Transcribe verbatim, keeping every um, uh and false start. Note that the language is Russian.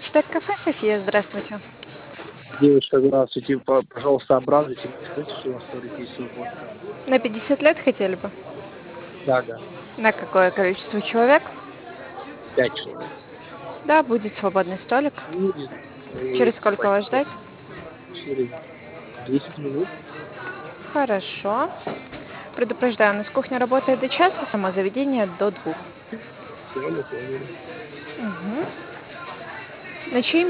Почта кафе София, здравствуйте. Девушка, здравствуйте. По- Пожалуйста, обрадуйте меня. Скажите, что у вас столик есть свободный. На пятьдесят лет хотели бы? Да, да. На какое количество человек? Пять человек. Да, будет свободный столик. Будет. Ой, Через сколько вас спасибо. ждать? Через десять минут. Хорошо. Предупреждаю, у нас кухня работает до часа, само заведение до двух. Все, мы поняли. На чьи